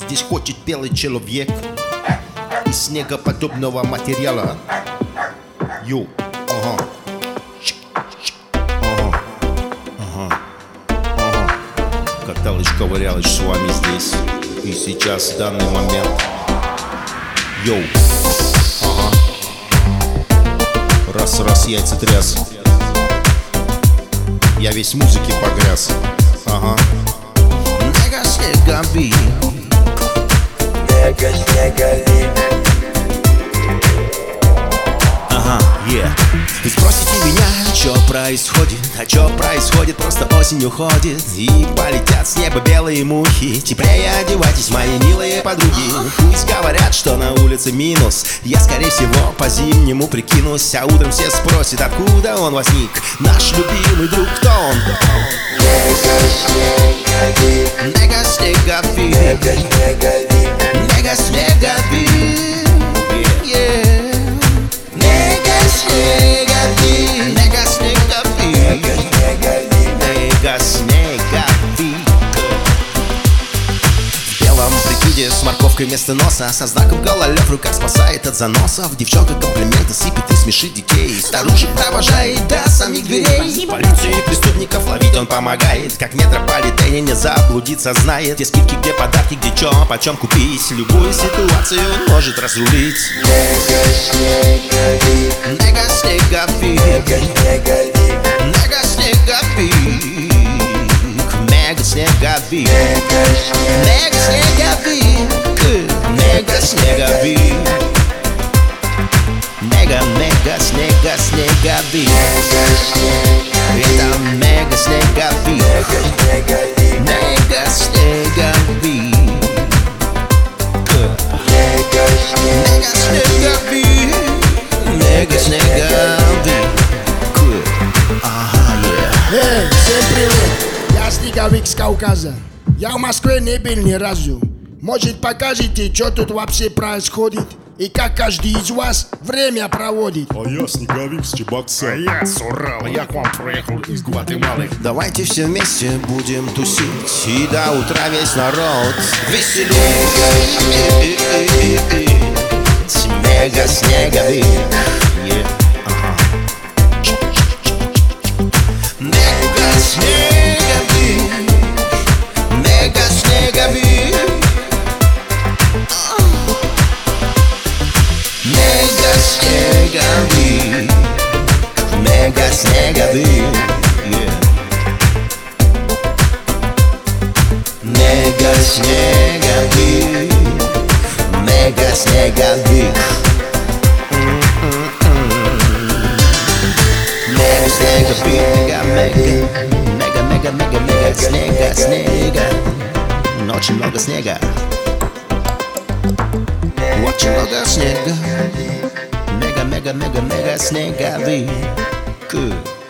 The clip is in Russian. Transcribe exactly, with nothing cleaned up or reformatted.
Здесь хочет белый человек из снегоподобного материала. Йоу, ага. Ага, ага, ага. Каталыч, ковырялыч с вами здесь и сейчас, в данный момент. Йоу, ага. Раз-раз яйца тряс. Я весь в музыке погряз. Ага. Нега снеговик, нега снеговик. Ага, yeah. Вы спросите меня, что происходит? А что происходит? Просто осень уходит и полетят с неба белые мухи. Теплее одевайтесь, мои милые подруги. Пусть говорят, что на улице минус, я скорее всего по-зимнему прикинусь. А утром все спросят, откуда он возник. Наш любимый друг, кто он? Нега снеговик, нега снеговик, нега снеговик, yeah. Нега снеговик, нега снеговик, нега снеговик. В белом прикиде с морковкой вместо носа, со знаком гололед в руках спасает от заносов. Девчонка комплименты сыпет и смешит детей. Старушек провожает до самих дверей. Полиции преступников ловить он помогает. Как метрополитене не заблудиться знает. Где скидки, где подарки, где чё, почем купить. Любую ситуацию он может разрулить. Нега снеговик, Нега снеговик, нега снеговик, нега снеговик, мега снеговик, нега снеговик, мега снеговик, мега снеговик, мега мега снега снеговик. Это мега снеговик, мега снеговик, мега снеговик, мега снеговик. Ага, yeah. Эй, всем привет! Я Снеговик с Кавказа. Я в Москве не был ни разу. Может, покажете, что тут вообще происходит? И как каждый из вас время проводит? А я Снеговик с Чебоксар. А я с Урала, я к вам приехал из Гватемалы. Давайте все вместе будем тусить и до утра весь народ веселить. Мега снеговик, yeah. Ага. Мега снеговик, мега снеговик, мега снеговик, мега снеговик, yeah. Мега снеговик, мега снеговик, мега снеговик, мега, мега, мега, мега, мега снега, снега. Очень много снега, очень много снега. Мега, мега, мега, мега снеговик.